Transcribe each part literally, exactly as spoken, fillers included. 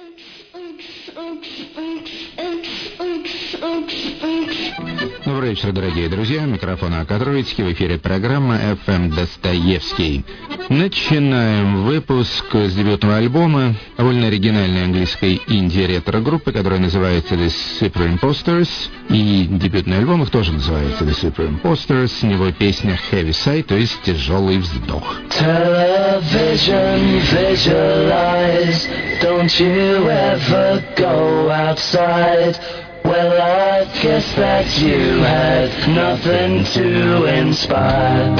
Добрый вечер, дорогие друзья. Микрофон Акадровицкий. В эфире программа эф эм Достоевский. Начинаем выпуск с дебютного альбома довольно оригинальной английской инди-ретро-группы, которая называется The Super Imposters. И дебютный альбом их тоже называется The Super Imposters. С него песня Heavy Sigh, то есть тяжелый вздох. Television, visualize. Don't you ever go outside. Well, I guess that you had nothing to inspire.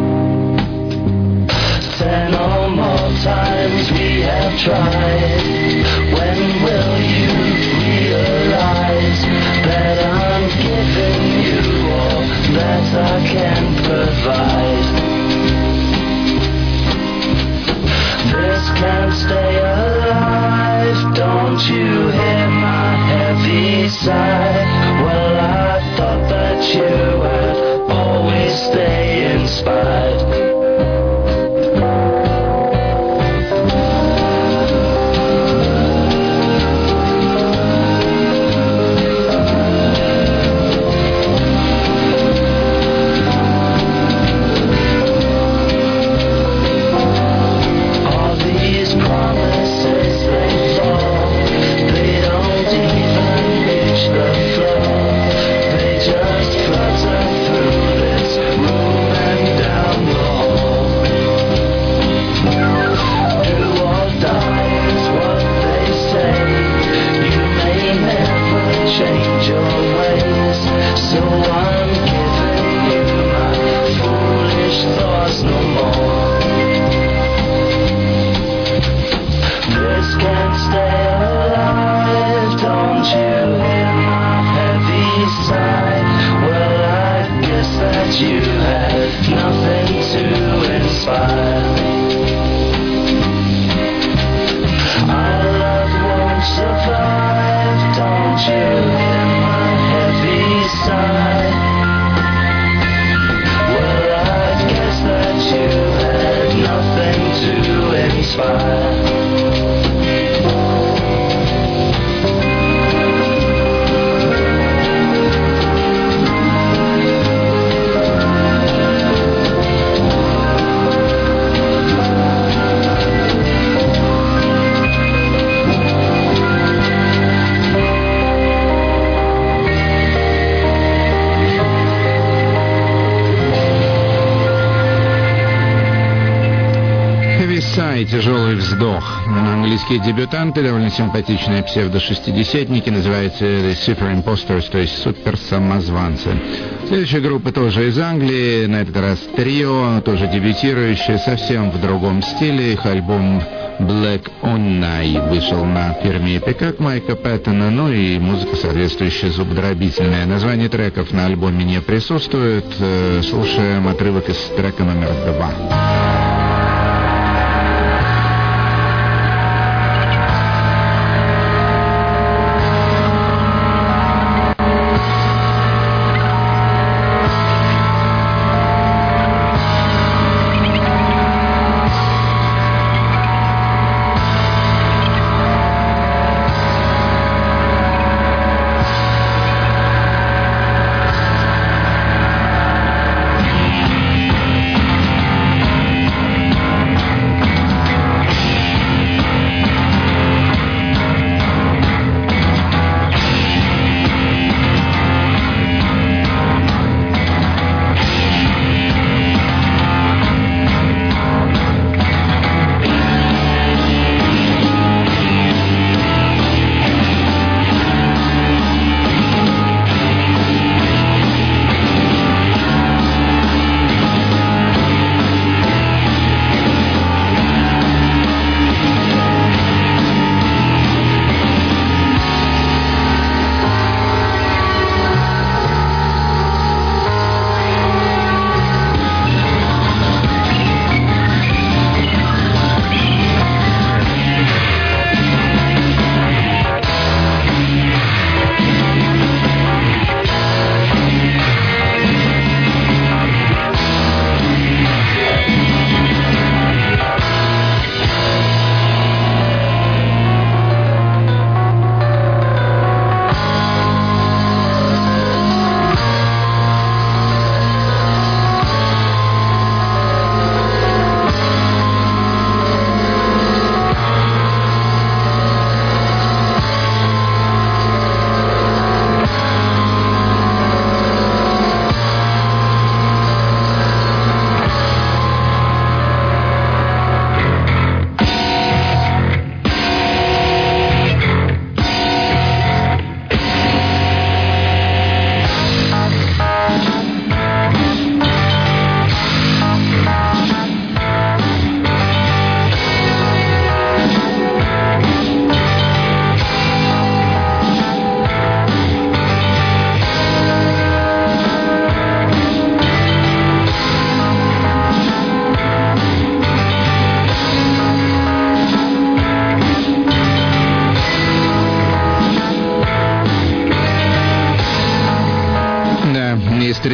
Ten or more times we have tried. When will you realize that I'm giving you all that I can provide? This can't stay alive. Don't you hear my heavy sigh? Well, I thought that you would always stay inspired. Тяжелый вздох. Английские дебютанты, довольно симпатичные псевдо-шестидесятники, называются The Super Imposters, то есть супер-самозванцы. Следующая группа тоже из Англии, на этот раз трио, тоже дебютирующие, совсем в другом стиле. Их альбом Black on Night вышел на фирме Epicac Майка Пэттона, ну и музыка соответствующая зубодробительная. Название треков на альбоме не присутствует. Слушаем отрывок из трека номер два.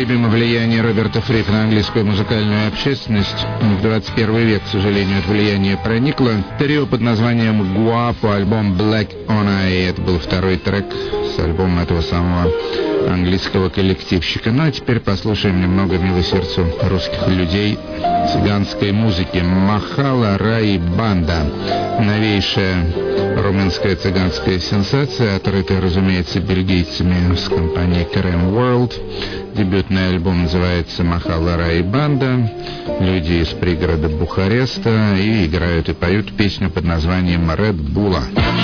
непоколебимо влияние Роберта Фрика на английскую музыкальную общественность. В двадцать первый век, к сожалению, это влияние проникло. Трио под названием «Гуапо», альбом «Black on Eye». Это был второй трек с альбома этого самого английского коллективщика. Ну а теперь послушаем немного мило сердцу русских людей цыганской музыки. «Махала Рай Банда». Новейшая румынская цыганская сенсация, открытая, разумеется, бельгийцами с компанией Крем World. Дебютный альбом называется «Махала Рай Банда». Люди из пригорода Бухареста и играют и поют песню под названием «Ред Була».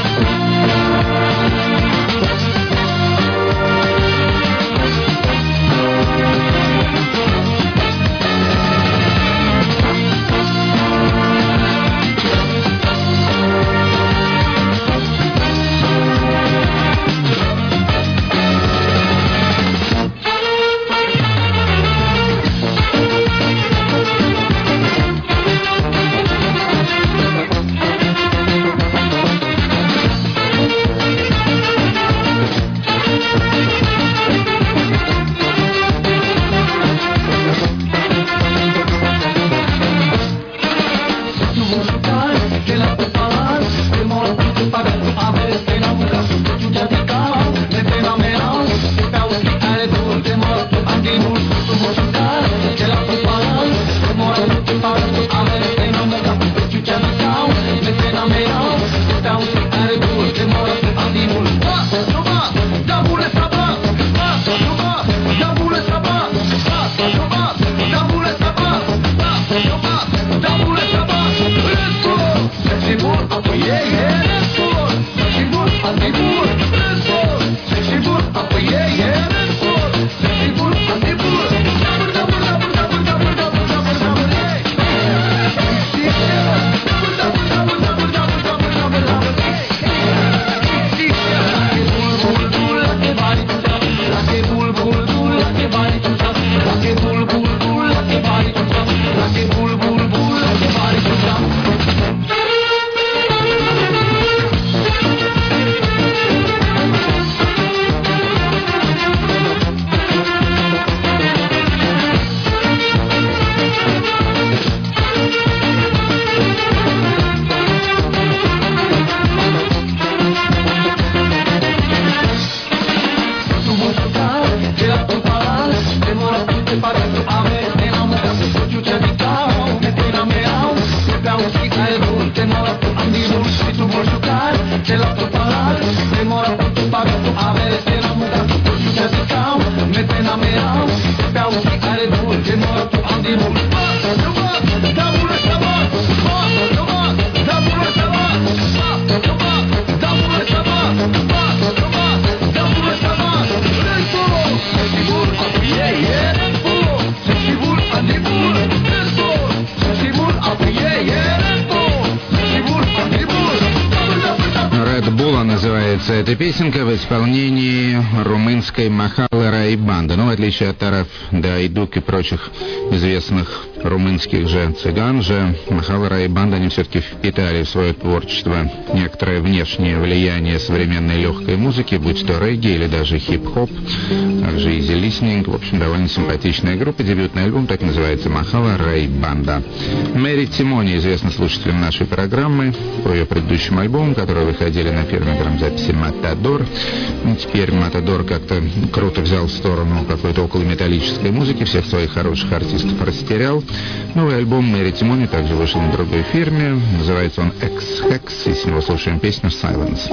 Эта песенка в исполнении румынской Махалы Рай Банды. Но в отличие от Тараф Дайдук и прочих известных румынских же цыган же, Махала Рай Банда, они все-таки впитали в свое творчество некоторое внешнее влияние современной легкой музыки, будь то регги или даже хип-хоп, также easy listening. В общем, довольно симпатичная группа. Дебютный альбом так называется «Махала Рай Банда». Мэри Тимони известна слушателям нашей программы по ее предыдущим альбомам, которые выходили на фирме грамзаписи «Матадор». Ну, теперь «Матадор» как-то круто взял в сторону какой-то околометаллической музыки, всех своих хороших артистов растерял. Новый альбом Мэри Тимони также вышел на другой фирме. Называется он «X-Hex», и с него слушаем песню «Silence».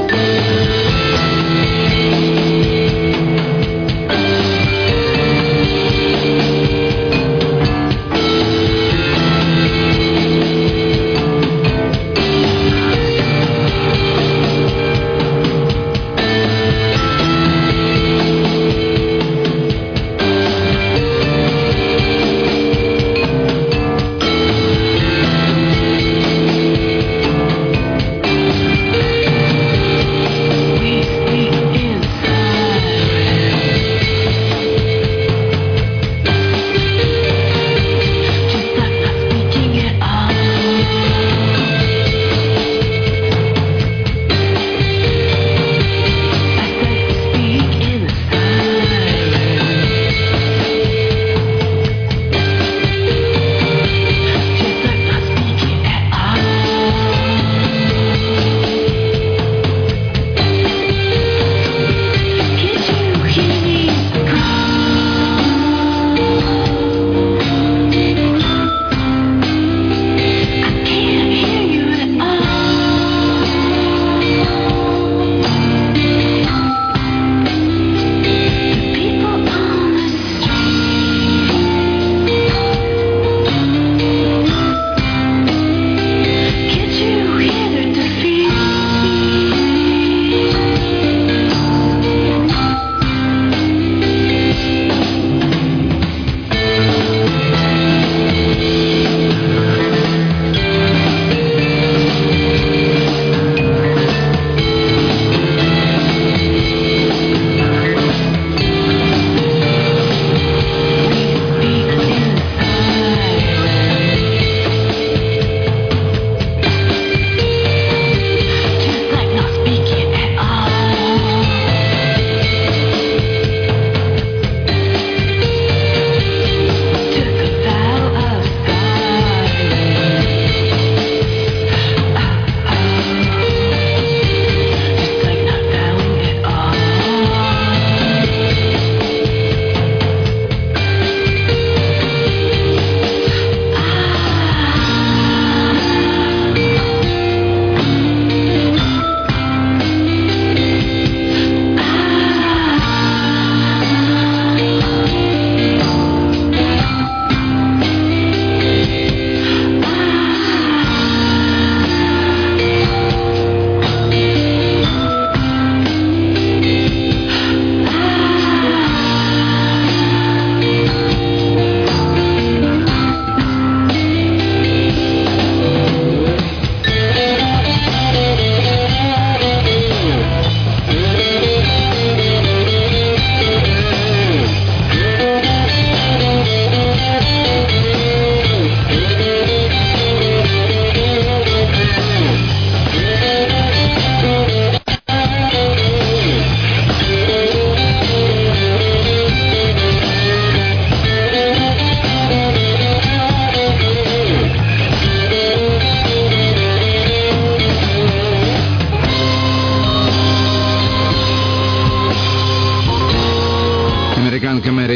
We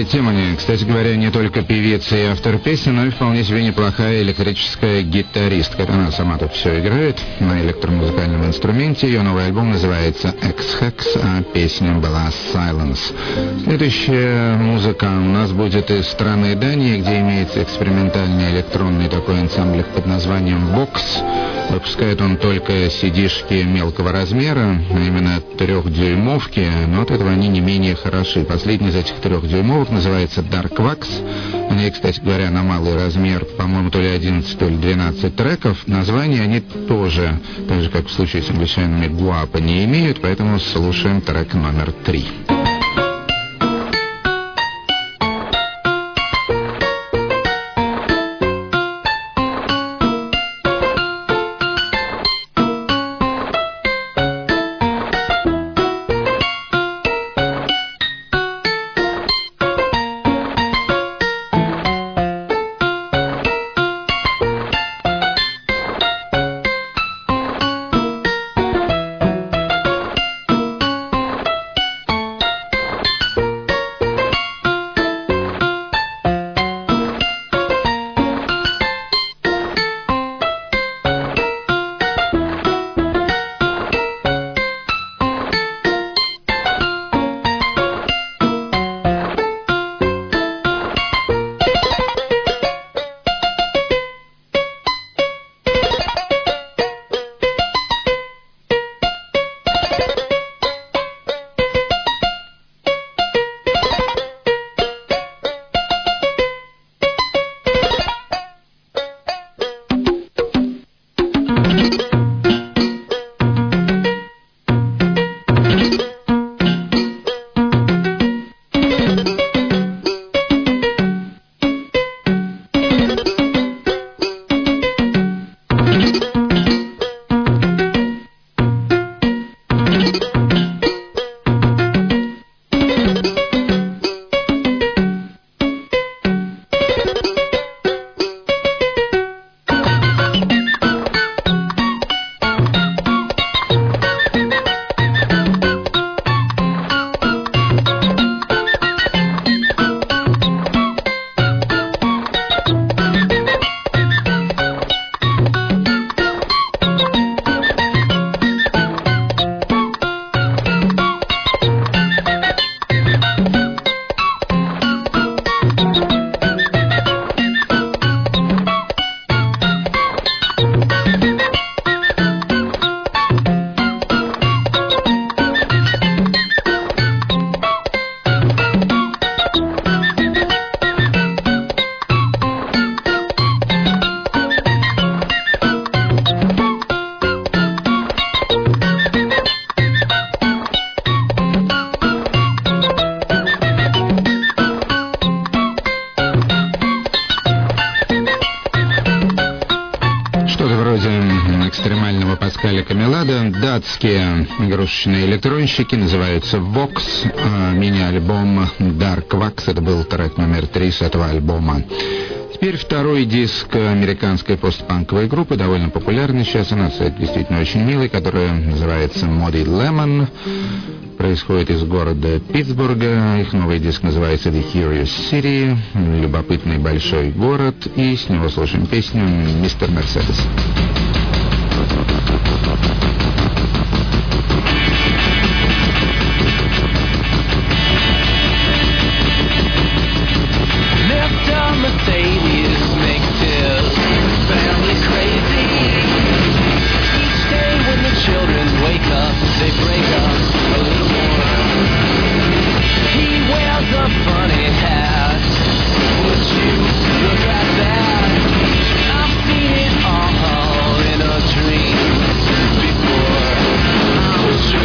Тимони, кстати говоря, не только певица и автор песни, но и вполне себе неплохая электрическая гитаристка. Она сама тут все играет на электромузыкальном инструменте. Ее новый альбом называется X-Hex, а песня была Silence. Следующая музыка у нас будет из страны Дании, где имеется экспериментальный электронный такой ансамбль под названием Box. Выпускает он только сидишки мелкого размера, а именно трехдюймовки, но от этого они не менее хороши. Последний из этих трехдюймовок называется Dark Wax. У ней, кстати говоря, на малый размер, по-моему, то ли одиннадцать, то ли двенадцать треков. Названия они тоже, так же как в случае с англичанами, гуапа не имеют, поэтому слушаем трек номер три. экстремального Паскаля Камелада. Датские игрушечные электронщики, называются Vox. А мини-альбом Dark Wax, это был трек номер три с этого альбома. Теперь второй диск американской постпанковой группы, довольно популярный сейчас, она, кстати, действительно очень милый, которая называется Muddy Lemon. Происходит из города Питтсбурга. Их новый диск называется The Curious City, любопытный большой город, и с него слушаем песню «Мистер Мерседес». Before I was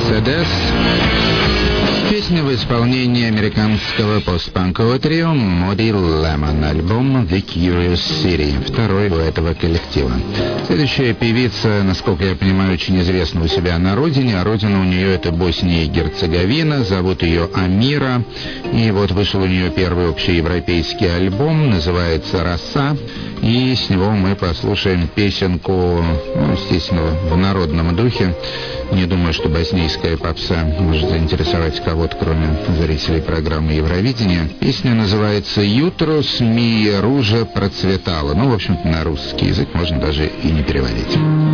Mercedes. Песня в исполнении американского постпанкового трио Muddy Lemon, альбом The Curious City, второй у этого коллектива. Следующая певица, насколько я понимаю, очень известна у себя на родине, а родина у нее это Босния и Герцеговина, зовут ее Амира, и вот вышел у нее первый общеевропейский альбом, называется «Роса», и с него мы послушаем песенку, ну, естественно, в народном духе. Не думаю, что боснийская попса может заинтересовать кого-то, кроме зрителей программы Евровидения. Песня называется «Ютрос ми ружа процветала». Ну, в общем-то, на русский язык можно даже и не переводить.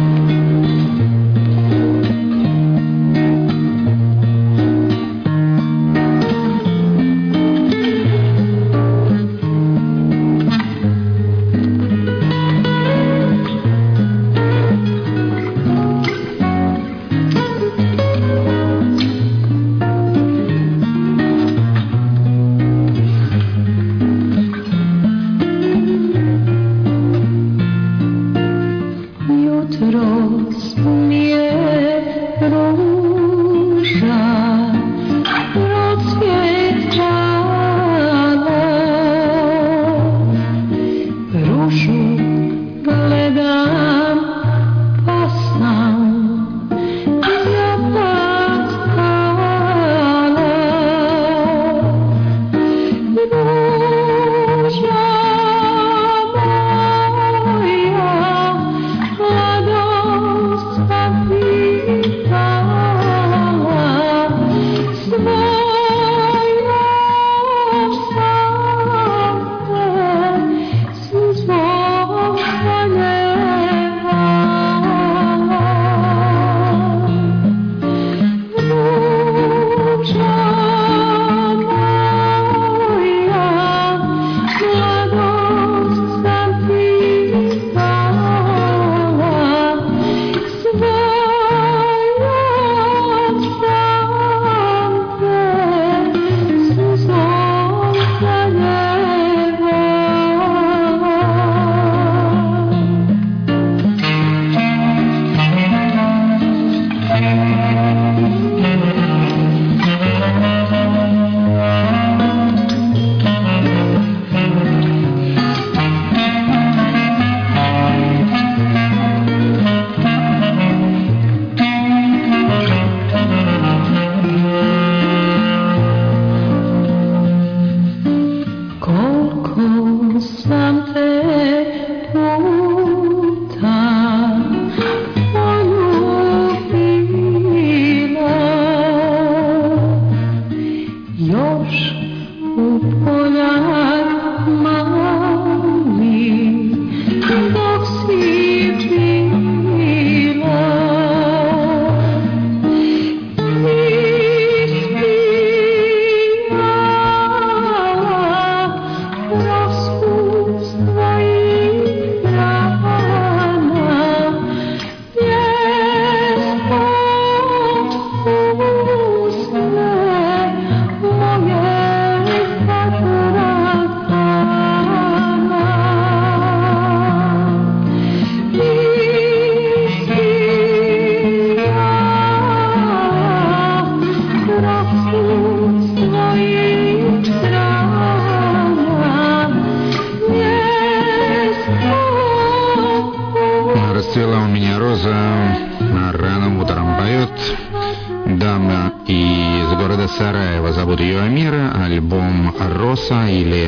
Сараева, зовут ее Амира, альбом «Роса» или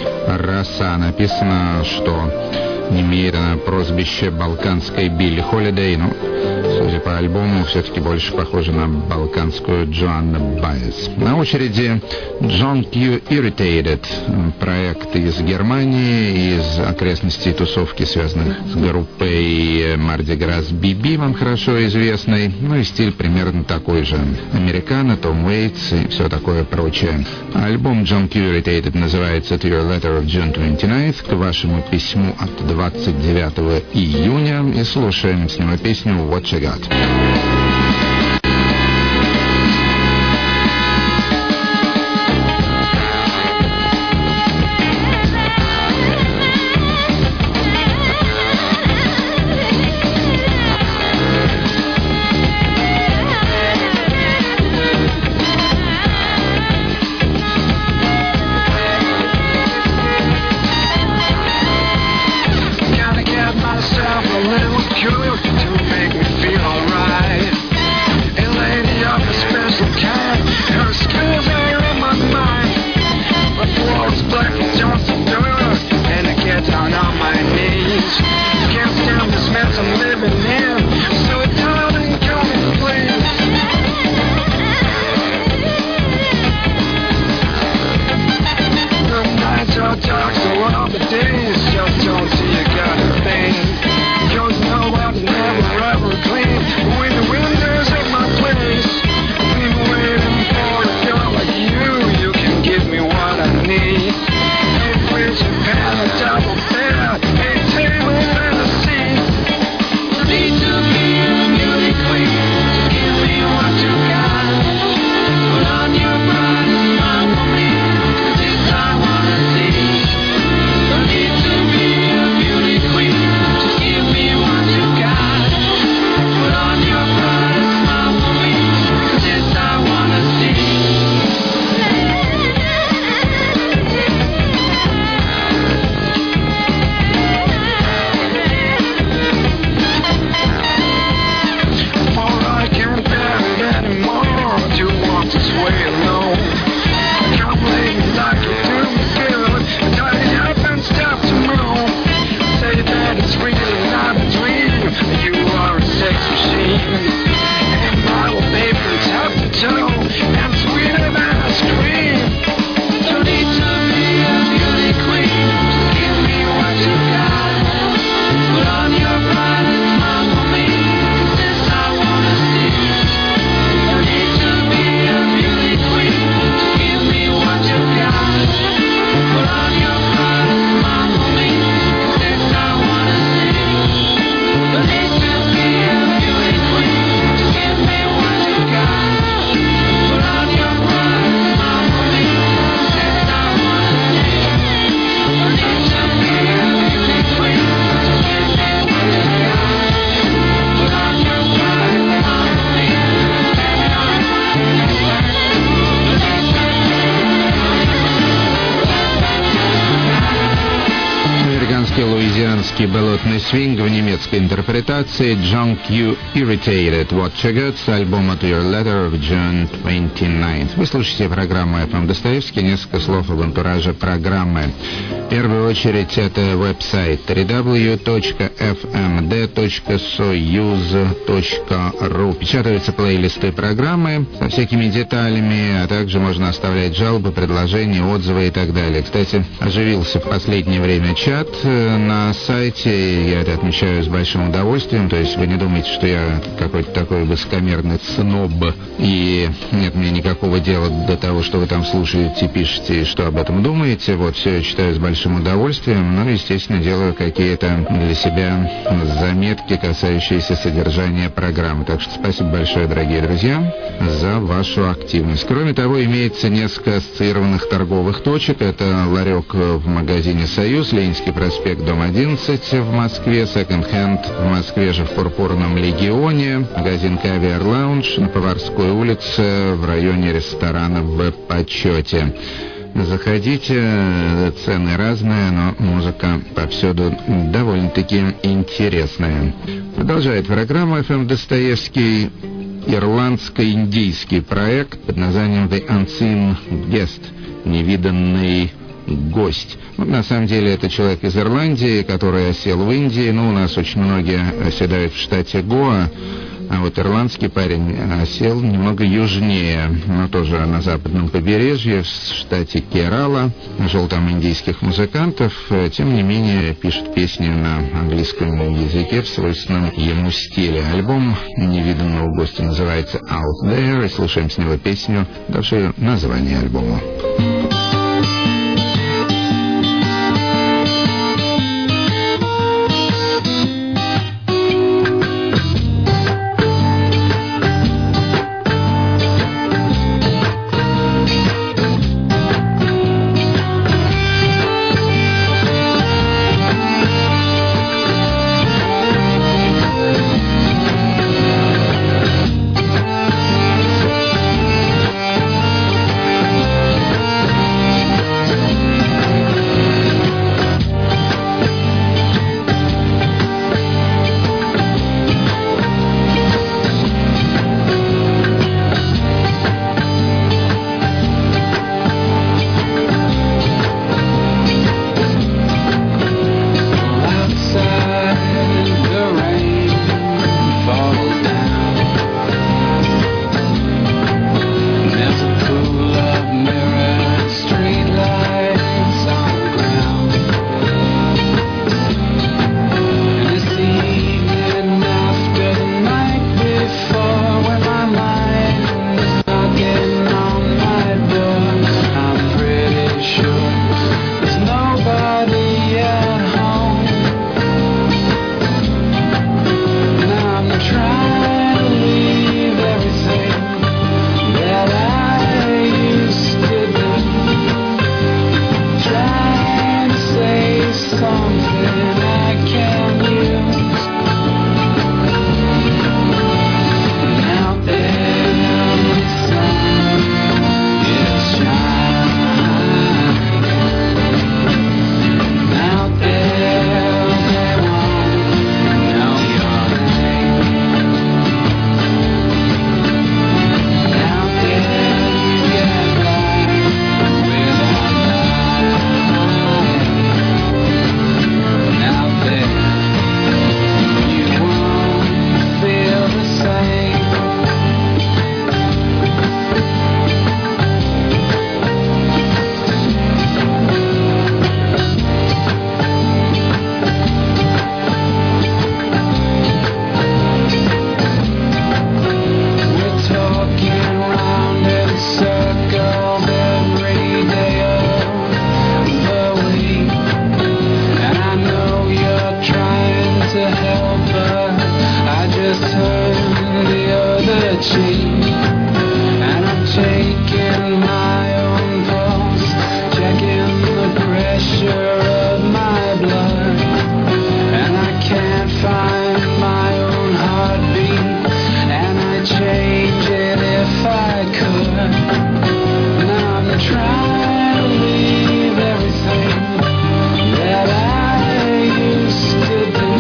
«Роса». Написано, что имеет она прозвище балканской Билли Холидей, но, судя по альбому, все-таки больше похоже на балканскую Джоанна Байес. На очереди John Q. Irritated, проект из Германии, из окрестностей тусовки, связанных с группой Mardi Gras би би, вам хорошо известной, ну и стиль примерно такой же. Американо, Том Уэйтс и все такое прочее. Альбом John Q. Irritated называется To Your Letter of June twenty-ninth, к вашему письму от двадцать девятого июня, и слушаем с него песню What You Got. Луизианский болотный свинг в немецкой интерпретации Junk You Irritated, What You Got, с альбома To Your Letter of June twenty-ninth. Вы слушаете программу эф эм Достоевский. Несколько слов об антураже программы. В первую очередь это веб-сайт дабл ю дабл ю дабл ю точка эф эм дэ точка союз точка ру. Печатаются плейлисты программы со всякими деталями, а также можно оставлять жалобы, предложения, отзывы и так далее. Кстати, оживился в последнее время чат на сайте, я это отмечаю с большим удовольствием, то есть вы не думаете, что я какой-то такой высокомерный сноб, и нет мне никакого дела до того, что вы там слушаете, пишете, и что об этом думаете. Вот все я читаю с большим удовольствием, но, естественно, делаю какие-то для себя заметки, касающиеся содержания программы. Так что спасибо большое, дорогие друзья, за вашу активность. Кроме того, имеется несколько ассоциированных торговых точек. Это ларек в магазине «Союз», Ленинский проспект, дом одиннадцать в Москве, секонд-хенд в Москве же в Пурпурном Легионе, магазин «Кавиар Лаунж» на Поварской улице в районе ресторана «В почете». Заходите, цены разные, но музыка повсюду довольно-таки интересная. Продолжает программа эф эм Достоевский ирландско-индийский проект под названием The Unseen Guest, невиданный гость. Ну, на самом деле это человек из Ирландии, который осел в Индии. Ну, у нас очень многие оседают в штате Гоа, а вот ирландский парень осел немного южнее, но тоже на западном побережье, в штате Керала. Нашел там индийских музыкантов, тем не менее пишет песни на английском языке в свойственном ему стиле. Альбом невиданного гостя называется Out There, и слушаем с него песню, давшую название альбому. machine, and I'm taking my own pulse, checking the pressure of my blood, and I can't find my own heartbeat, and I'd change it if I could. Now I'm trying to leave everything that I used to do,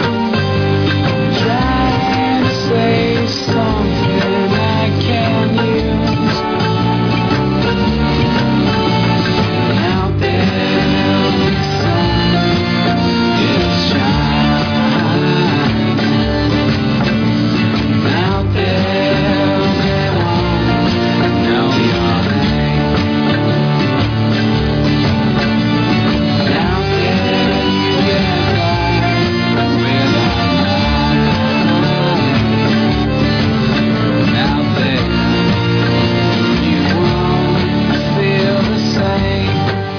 trying to say something I can use. Out there the sun is shining. Out there they won't know your name. Out there you get by without knowing. Out there you won't feel the same.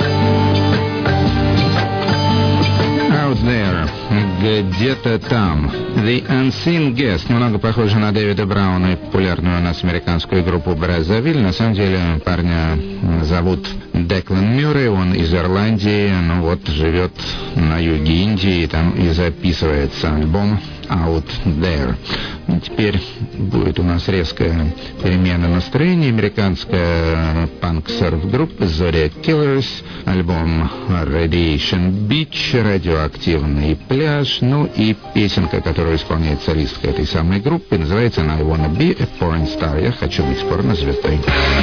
Out there, где-то там. The Unseen Guest, немного похоже на Дэвида Брауна и популярную у нас американскую группу Браззавиль. На самом деле парня зовут Деклан Мюррей, он из Ирландии, ну вот живет на юге Индии, и там и записывается альбом Out There. Теперь будет у нас резкая перемена настроения. Американская панк-серф-группа Zodiac Killers, альбом Radiation Beach, радиоактивный пляж, ну и песенка, которую исполняет солистка этой самой группы, называется она I Wanna Be a Porn Star. Я хочу быть порнозвездой.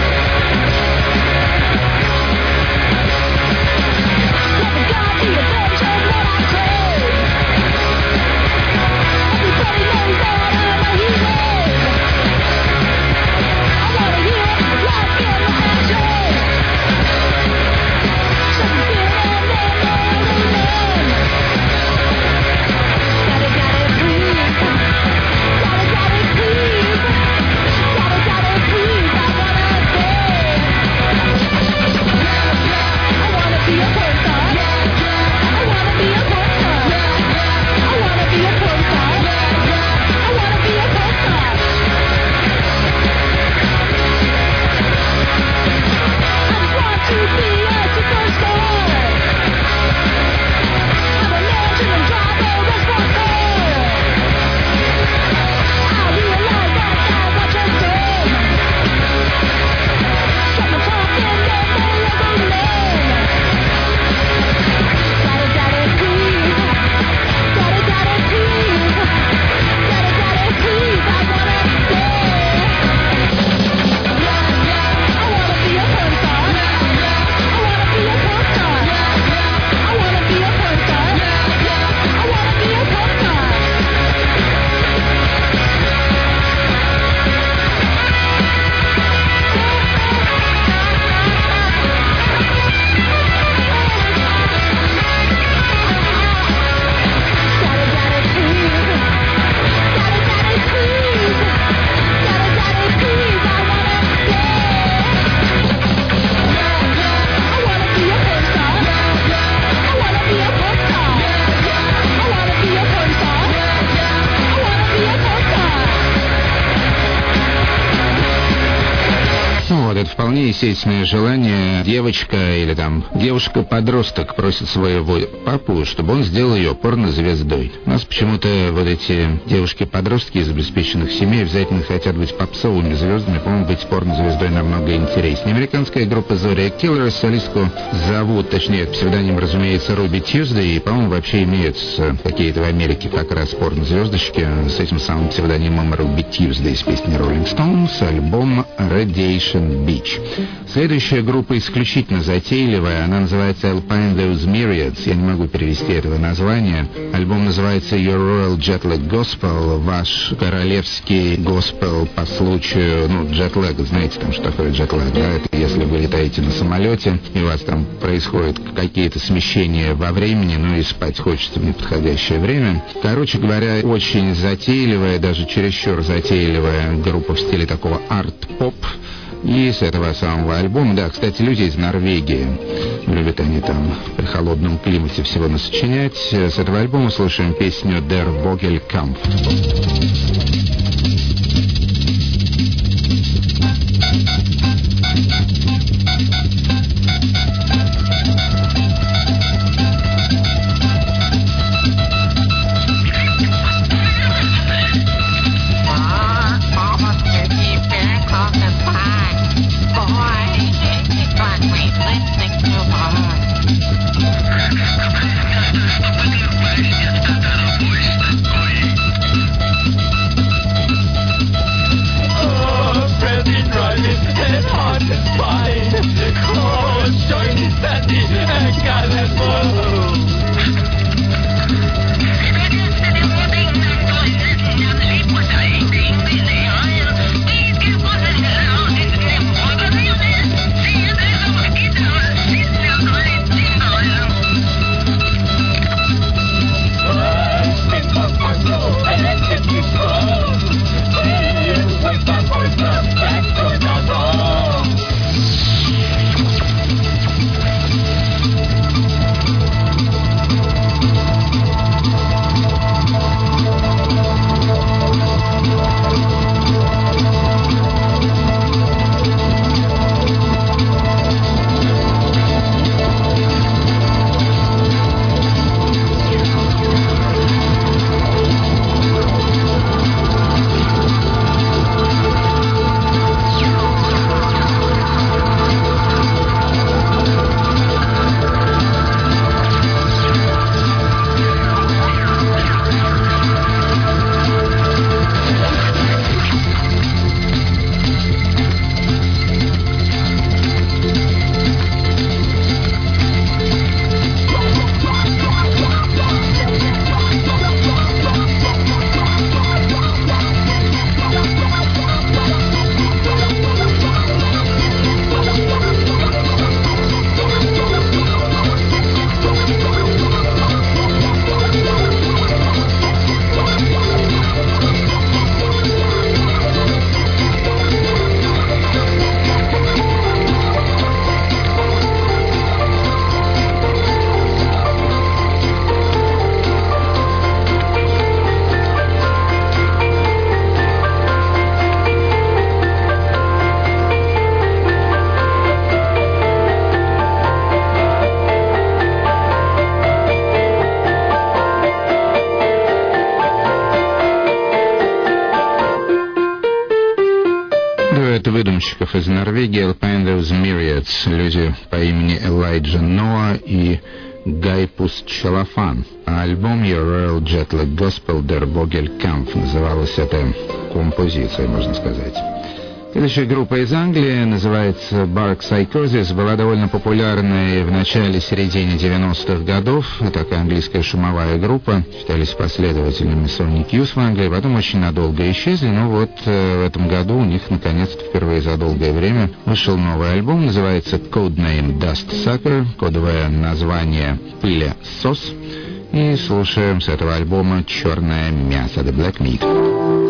Вполне естественное желание. Девочка или там девушка-подросток просит своего папу, чтобы он сделал ее порнозвездой. У нас почему-то вот эти девушки-подростки из обеспеченных семей обязательно хотят быть попсовыми звездами. По-моему, быть порнозвездой намного интереснее. Американская группа Zodiac Killers, солистку зовут, точнее, псевдоним, разумеется, Руби Тьюздей. И, по-моему, вообще имеются какие-то в Америке как раз порнозвездочки с этим самым псевдонимом Руби Тьюздей из песни Rolling Stones, альбом Radiation Beach. Следующая группа исключительно затейливая, она называется Alpine Those Myriads, я не могу перевести этого названия. Альбом называется Your Royal Jetlag Gospel, ваш королевский госпел по случаю, ну, джетлэг, знаете там, что такое джетлэг, да, это если вы летаете на самолете, и у вас там происходят какие-то смещения во времени, ну и спать хочется в неподходящее время. Короче говоря, очень затейливая, даже чересчур затейливая группа в стиле такого арт-поп. И с этого самого альбома, да, кстати, люди из Норвегии, любят они там при холодном климате всего насочинять. С этого альбома слушаем песню Der Vogelkampf. дуэт выдумщиков из Норвегии Elpandos Myriads, люди по имени Элайджа Ноа и Гайпус Чалафан. А альбом Your Royal Jetlag Gospel Der Vogelkampf называлась эта композиция, можно сказать. Следующая группа из Англии называется Bark Psychosis, была довольно популярной в начале-середине девяностых годов. Такая английская шумовая группа, считались последователями Sonic Youth в Англии, потом очень надолго исчезли, но вот э, в этом году у них наконец-то впервые за долгое время вышел новый альбом, называется Codename Dust Sucker, кодовое название Пылесос, и слушаем с этого альбома «Черное мясо» The Black Meat.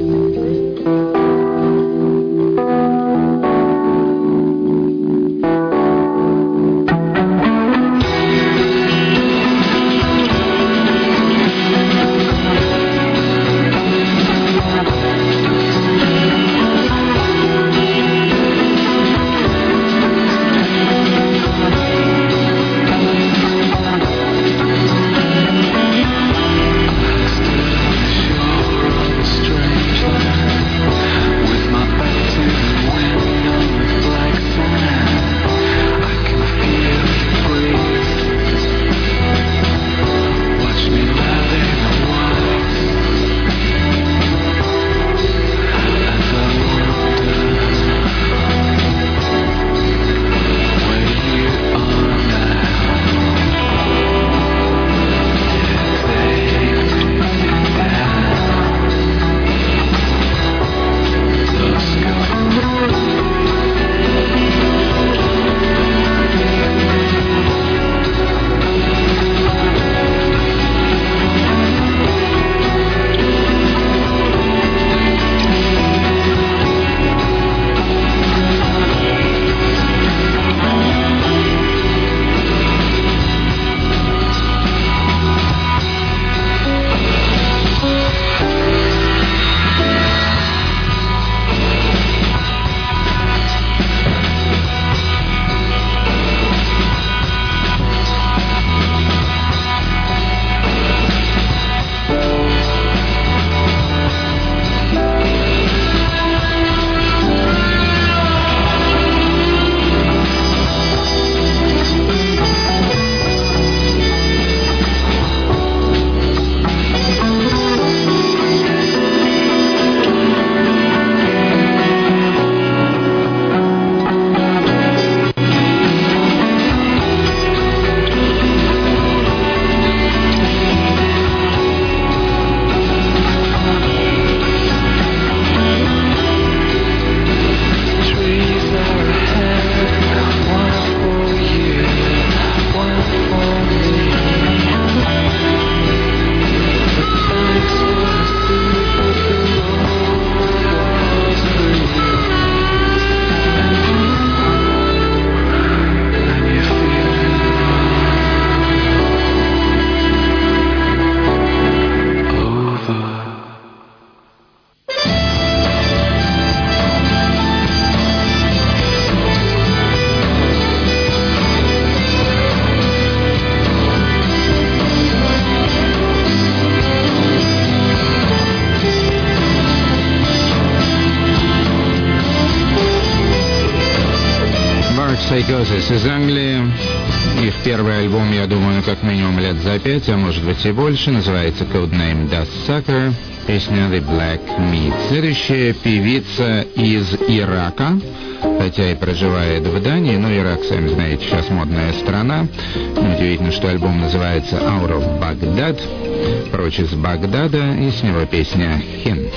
Psychosis из Англии. Их первый альбом, я думаю, как минимум лет за пять, а может быть и больше, называется Codename Dust Sucker, песня The Black Meat. Следующая певица из Ирака, хотя и проживает в Дании, но Ирак, сами знаете, сейчас модная страна. Удивительно, что альбом называется Out of Baghdad, прочь из Багдада, и с него песня «Хин».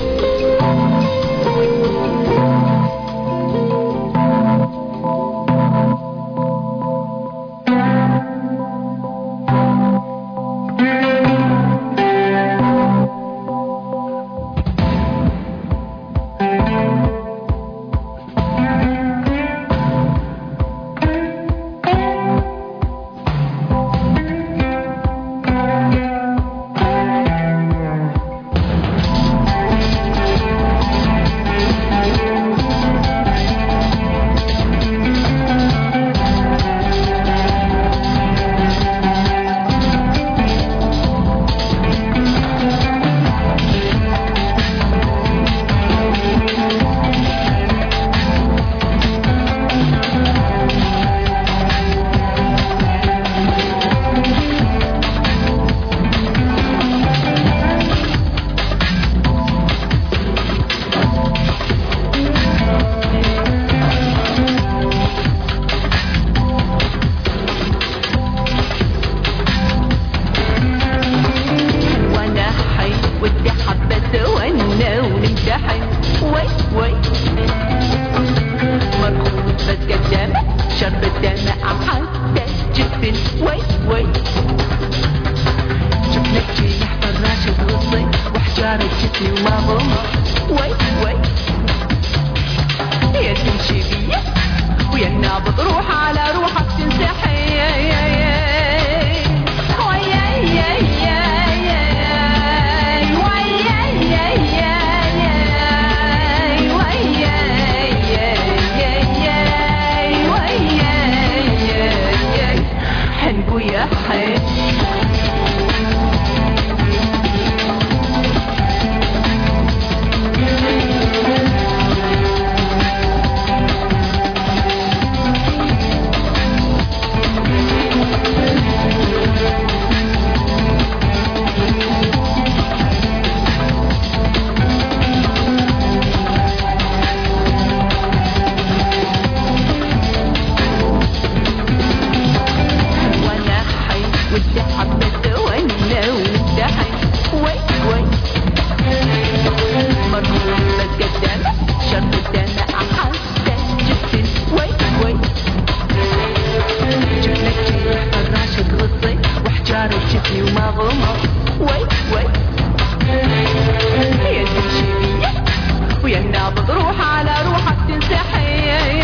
روح على روحك تنسحي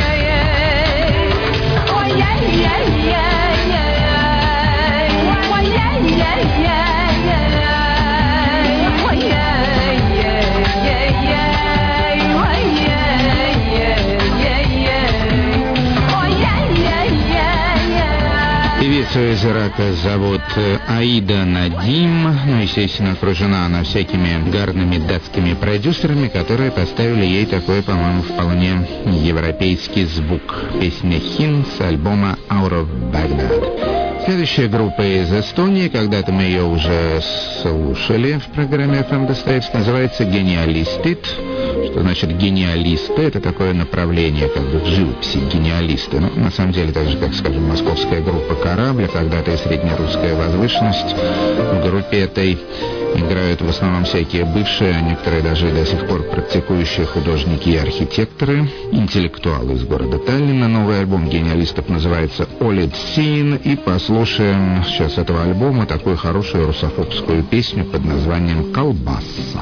Певицу из Ирака зовут Аида Надим, ну, естественно, окружена она всякими гарными датскими продюсерами, которые поставили ей такой, по-моему, вполне европейский звук. Песня «Хин» с альбома «Out of Baghdad». Следующая группа из Эстонии, когда-то мы ее уже слушали в программе эф эм Достоевский, называется «Гениалистит». Что значит гениалисты? Это такое направление, как бы в живописи, гениалисты. Ну, на самом деле, так же, как, скажем, московская группа «Корабль», когда-то и среднерусская возвышенность. В группе этой играют в основном всякие бывшие, а некоторые даже до сих пор практикующие художники и архитекторы, интеллектуалы из города Таллина. Новый альбом гениалистов называется «Олид Син», и послушаем сейчас этого альбома такую хорошую русофобскую песню под названием «Колбаса».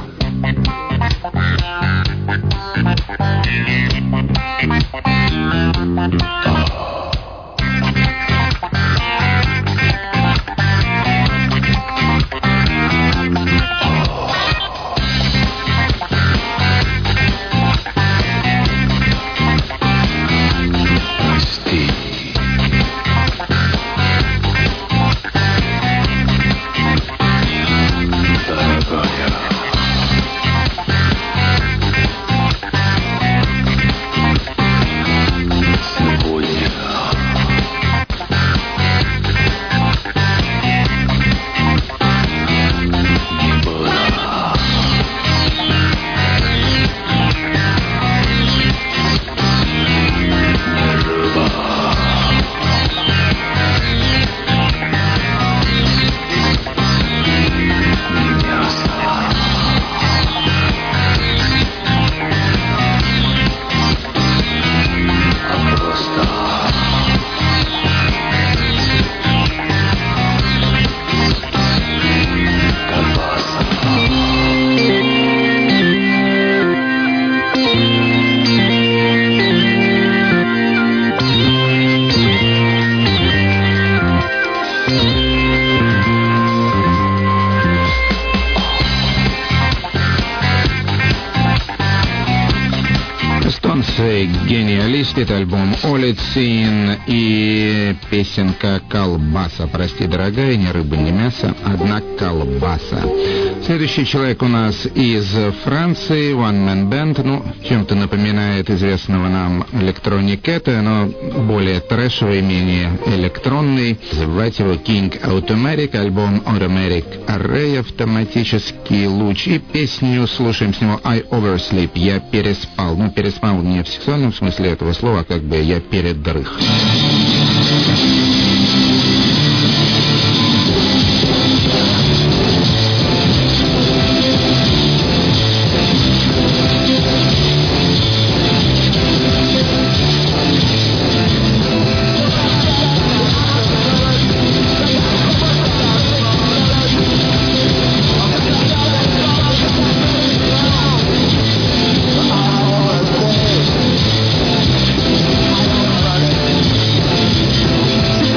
Гениалист, это альбом «Олид Син» и песенка «Колбаса». Прости, дорогая, ни рыба, ни мясо, одна колбаса. Следующий человек у нас из Франции, One Man Band, ну, чем-то напоминает известного нам Electronic Cat, но более трэшевый, менее электронный. Называть его King Automatic, альбом Automatic Array, автоматический луч, и песню слушаем с него I Oversleep, я переспал. Ну, переспал не в сексуальном смысле этого слова, как бы я передрых. Oh,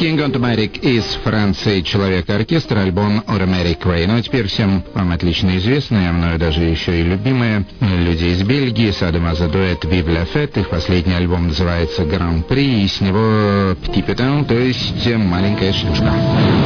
King Automatic из Франции, Человек-оркестр, альбом Automatic Ray. Ну а теперь всем вам отлично известные, а мною даже еще и любимые люди из Бельгии, Садомаза дуэт Vive la Fête. Их последний альбом называется Grand Prix, и с него Petit Pétain, то есть маленькая шлюшка.